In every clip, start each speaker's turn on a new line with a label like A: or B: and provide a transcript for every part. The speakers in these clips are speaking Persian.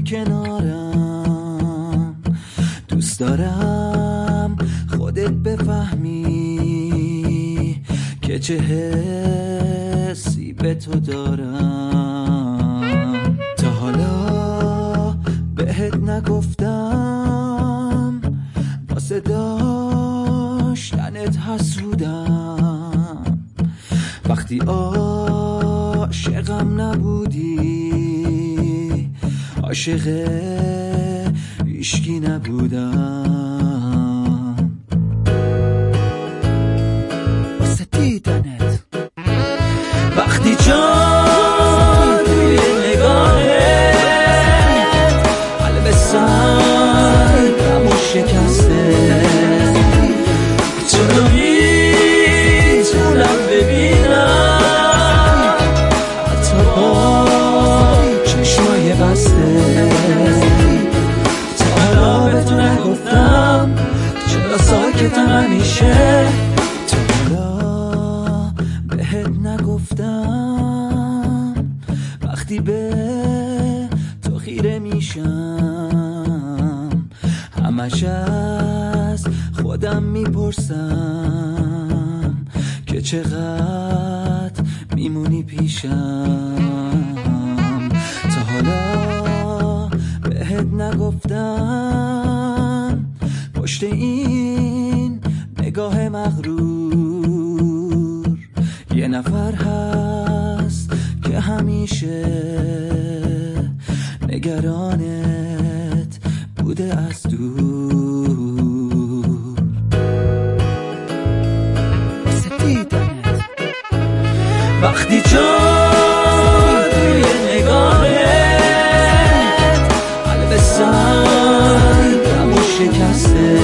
A: کنارم. دوست دارم خودت بفهمی که چه حسی به تو دارم. تا حالا بهت نگفتم واسه داشتنت حسودم. وقتی عاشقم نبودی عاشق هیچکی نبودم. واسه دیدنت وقتی جان توی نگاهت قلب سنگم و شکسته. چرا میتونم ببینم حتی با چشمای بسته. تا حالا به تو نگفتم چرا ساکتم همیشه. تا حالا بهت نگفتم وقتی به تو خیره میشم همش از خودم میپرسم که چقدر میمونی پیشم. تا حالا بهت نگفتم پشت این نگاه مغرور یه نفر هست که همیشه نگرانت بوده از دور. واسه دیدنت وقتی جان توی نگاهت قلب سنگم و شکسته.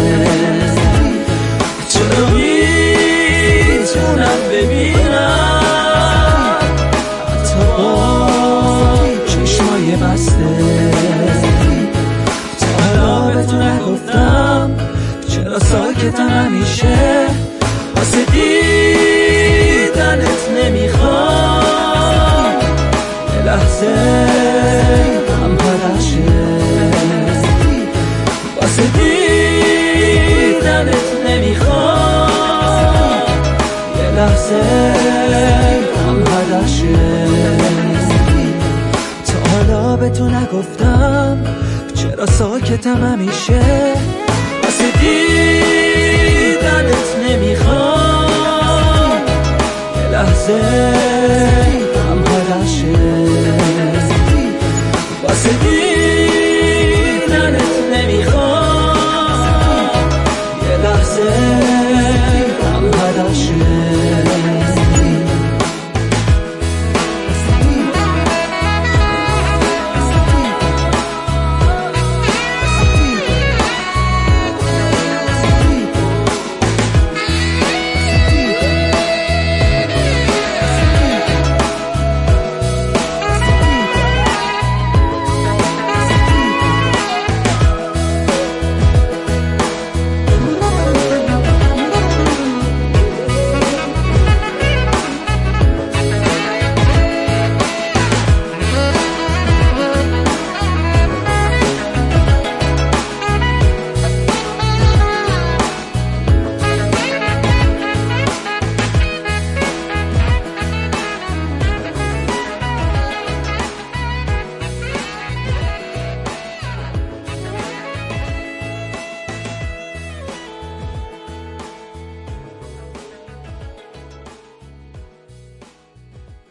A: چرا میتونم ببینم حتی با چشمای بسته. تا حالا به تو نگفتم چرا ساکتم همیشه. واسه دیدنت نمیخوام یه لحظه هم پرشه. واسه دیدنت نمیخوام یه لحظه هم پرشه. تا حالا به تو نگفتم چرا ساکتم همیشه. واسه دیدنت نمیخوام یه لحظه هم پرشه.